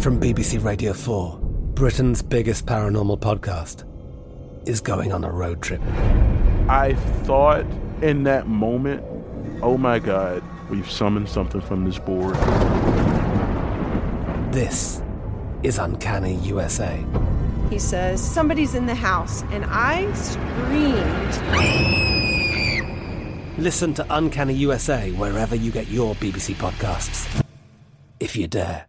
From BBC Radio 4, Britain's biggest paranormal podcast is going on a road trip. I thought in that moment, oh my God, we've summoned something from this board. This is Uncanny USA. He says, somebody's in the house, and I screamed. Listen to Uncanny USA wherever you get your BBC podcasts, if you dare.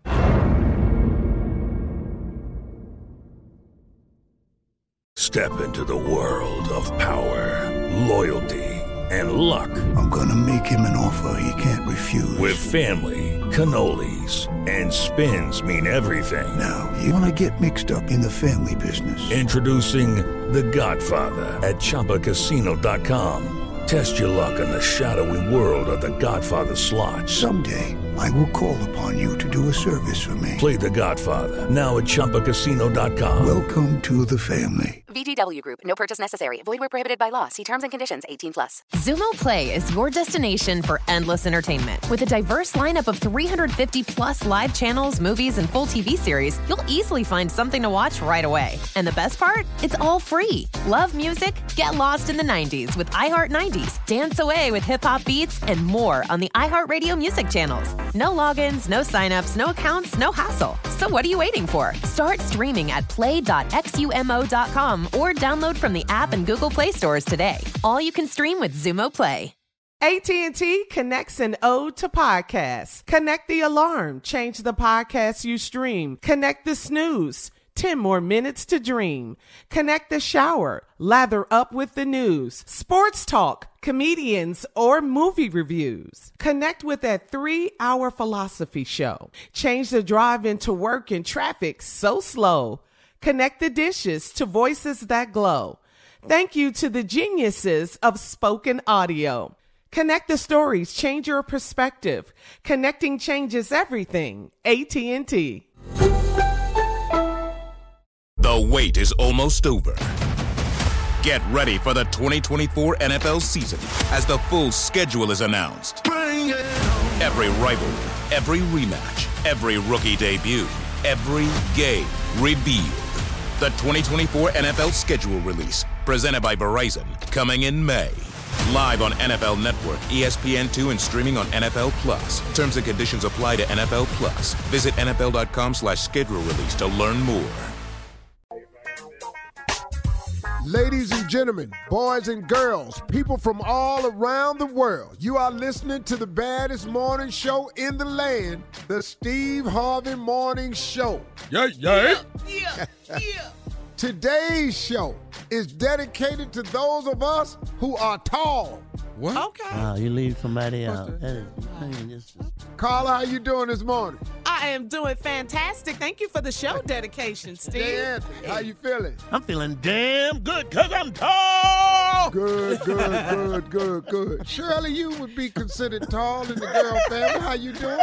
Step into the world of power, loyalty, and luck. I'm gonna make him an offer he can't refuse. With family, cannolis, and spins mean everything. Now, you wanna get mixed up in the family business. Introducing The Godfather at ChumbaCasino.com. Test your luck in the shadowy world of The Godfather slot. Someday, I will call upon you to do a service for me. Play The Godfather, now at ChumbaCasino.com. Welcome to the family. VGW Group. No purchase necessary. Void where prohibited by law. See terms and conditions. 18+. Xumo Play is your destination for endless entertainment. With a diverse lineup of 350-plus live channels, movies, and full TV series, you'll easily find something to watch right away. And the best part? It's all free. Love music? Get lost in the 90s with iHeart 90s. Dance away with hip-hop beats and more on the iHeartRadio music channels. No logins, no signups, no accounts, no hassle. So what are you waiting for? Start streaming at play.xumo.com or download from the app and Google Play stores today. All you can stream with Xumo Play. AT&T connects an ode to podcasts. Connect the alarm. Change the podcast you stream. Connect the snooze. 10 more minutes to dream. Connect the shower. Lather up with the news. Sports talk, comedians, or movie reviews. Connect with that 3-hour philosophy show. Change the drive into work in traffic so slow. Connect the dishes to voices that glow. Thank you to the geniuses of spoken audio. Connect the stories, change your perspective. Connecting changes everything. AT&T. The wait is almost over. Get ready for the 2024 NFL season as the full schedule is announced. Every rivalry, every rematch, every rookie debut, every game revealed. The 2024 NFL schedule release, presented by Verizon, coming in May. Live on NFL Network, ESPN2, and streaming on NFL Plus. Terms and conditions apply to NFL Plus. Visit NFL.com/schedule release to learn more. Ladies and gentlemen, boys and girls, people from all around the world, you are listening to the baddest morning show in the land, the Steve Harvey Morning Show. Yeah. Today's show is dedicated to those of us who are tall. What? Okay. Wow, you leave somebody out. Carla, how you doing this morning? I am doing fantastic. Thank you for the show dedication, Steve. Hey, Anthony, how you feeling? I'm feeling damn good because I'm tall. Good. Shirley, you would be considered tall in the girl family. How you doing?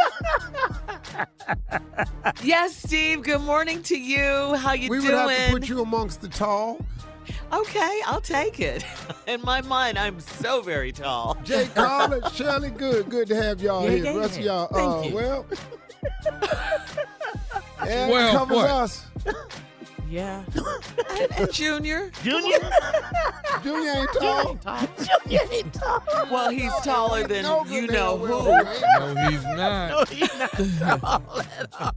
Yes, Steve. Good morning to you. How you doing? We would have to put you amongst the tall. Okay, I'll take it. In my mind, I'm so very tall. Jay, Carla, Shirley, good to have y'all here. The rest of y'all, Thank you. well, and covers us. Yeah. And Junior? Junior ain't tall. Junior ain't tall. Well, he's taller than you know who. No, he's not. No, he's not tall at all.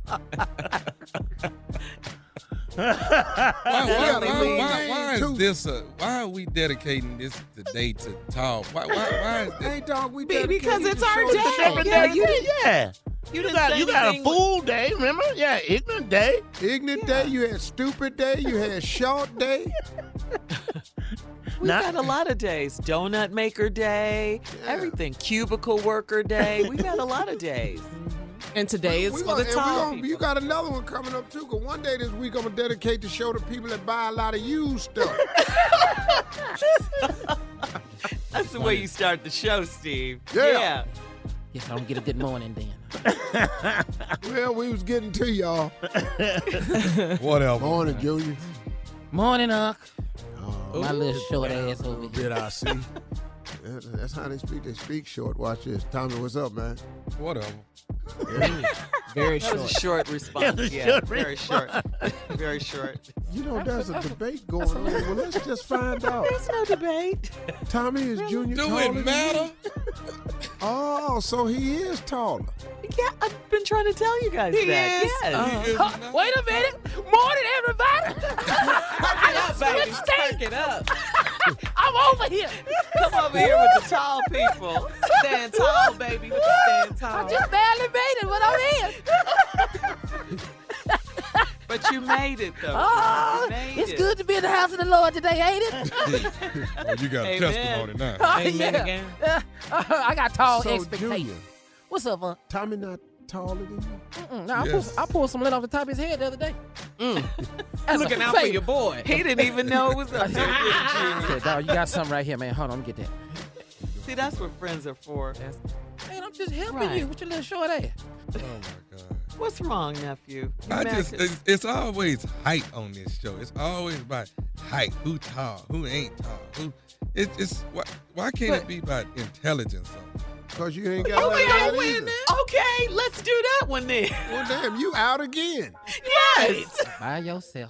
Why is this? Why are we dedicating this today to tall? Why is that? Hey, dog, we Because it's our day. Yeah. You You got a fool day, remember? Yeah, ignorant day. Ignorant day, you had stupid day, you had short day. We've got a lot of days. Donut maker day, everything. Cubicle worker day. We've got a lot of days. And today is for the tall people. You got another one coming up, too, because one day this week I'm going to dedicate the show to people that buy a lot of used stuff. That's the way you start the show, Steve. Yeah. Yes, I'm gonna get a good morning then. Well, we was getting to y'all. Whatever. Morning, Junior. Morning, Unc. My little short ass over here. Bit I see. That's how they speak. They speak short. Watch this. Tommy, what's up, man? Whatever. Very short. That was a short response. Yeah, very short. Very short. You know, there's a debate going on. Well, let's just find out. There's no debate. Tommy is Junior Do taller it matter? Oh, so he is taller. Yeah, I've been trying to tell you guys that. Yes. Wait a minute. Morning, everybody. Perk it up, baby. Perk it up. I'm over here. Come over here with the tall people. Stand tall, baby. Stand tall. I just barely made it, but I'm in. But you made it, though. Oh, it's good to be in the house of the Lord today, ain't it? Well, you got a testimony now. Amen again. I got tall expectations. Junior, What's up, man? Tommy not taller than you? No, I pulled some lint off the top of his head the other day. Looking out for your boy. He didn't even know it was up there. I said, dog, you got something right here, man. Hold on, let me get that. See, that's what friends are for. Man, I'm just helping you with your little short ass. Oh, my God. What's wrong, nephew? It's always height on this show. It's always about height. Who tall? Who ain't tall? Why can't it be about intelligence? Because you ain't got Okay, let's do that one then. Well, damn, you out again. Yes. By yourself.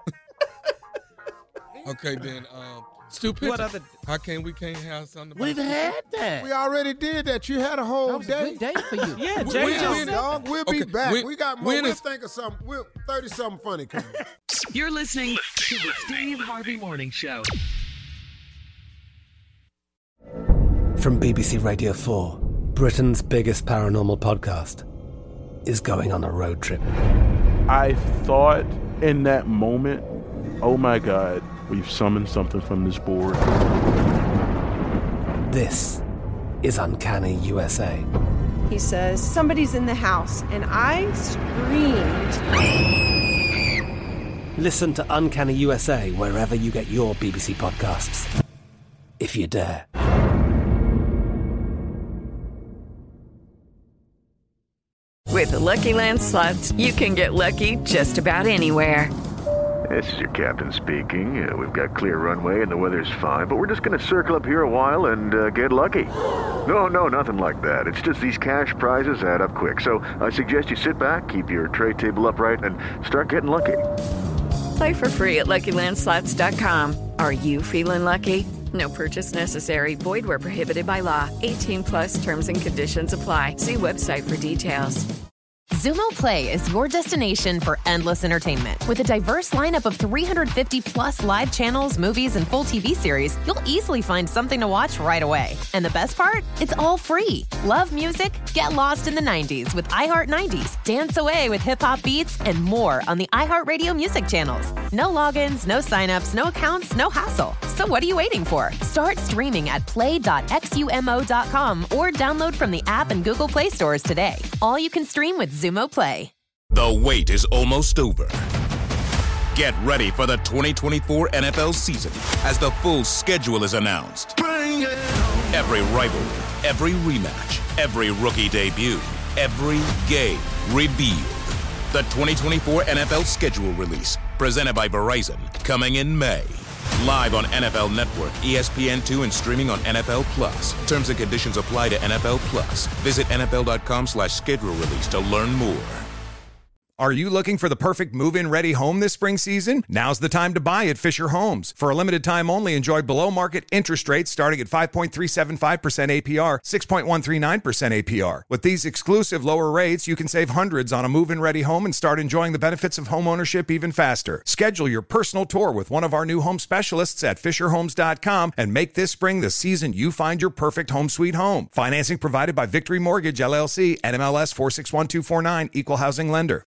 Okay, then, stupidity. How can we can't have something about We've had that. We already did that. You had a whole That was a good day for you. Yeah, Jay. Dog, we'll be back. We got more. We'll think of something. 30-something funny coming. You're listening to the Steve Harvey Morning Show. From BBC Radio 4, Britain's biggest paranormal podcast is going on a road trip. I thought in that moment, oh my God, we've summoned something from this board. This is Uncanny USA. He says, somebody's in the house, and I screamed. Listen to Uncanny USA wherever you get your BBC podcasts, if you dare. With the Lucky Land Slots, you can get lucky just about anywhere. This is your captain speaking. We've got clear runway and the weather's fine, but we're just going to circle up here a while and get lucky. No, nothing like that. It's just these cash prizes add up quick. So I suggest you sit back, keep your tray table upright, and start getting lucky. Play for free at LuckyLandSlots.com. Are you feeling lucky? No purchase necessary. Void where prohibited by law. 18+ terms and conditions apply. See website for details. Zumo Play is your destination for endless entertainment. With a diverse lineup of 350+ live channels, movies, and full TV series, you'll easily find something to watch right away. And the best part? It's all free. Love music? Get lost in the 90s with iHeart 90s, dance away with hip-hop beats, and more on the iHeartRadio music channels. No logins, no signups, no accounts, no hassle. So what are you waiting for? Start streaming at play.xumo.com or download from the app and Google Play stores today. All you can stream with Zumo Play. The wait is almost over. Get ready for the 2024 NFL season as the full schedule is announced. Every rivalry, every rematch, every rookie debut, every game revealed. The 2024 NFL schedule release, presented by Verizon, coming in May. Live on NFL Network, ESPN2, and streaming on NFL Plus. Terms and conditions apply to NFL Plus. Visit NFL.com/schedule release to learn more. Are you looking for the perfect move-in ready home this spring season? Now's the time to buy at Fisher Homes. For a limited time only, enjoy below-market interest rates starting at 5.375% APR, 6.139% APR. With these exclusive lower rates, you can save hundreds on a move-in ready home and start enjoying the benefits of homeownership even faster. Schedule your personal tour with one of our new home specialists at FisherHomes.com and make this spring the season you find your perfect home sweet home. Financing provided by Victory Mortgage, LLC, NMLS 461249, Equal Housing Lender.